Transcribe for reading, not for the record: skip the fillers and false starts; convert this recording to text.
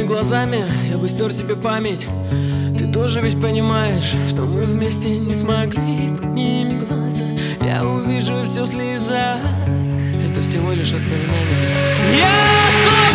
Твоими глазами я бы стер себе память. Ты тоже ведь понимаешь, что мы вместе не смогли. Подними глаза, я увижу все в слезах. Это всего лишь воспоминания. Я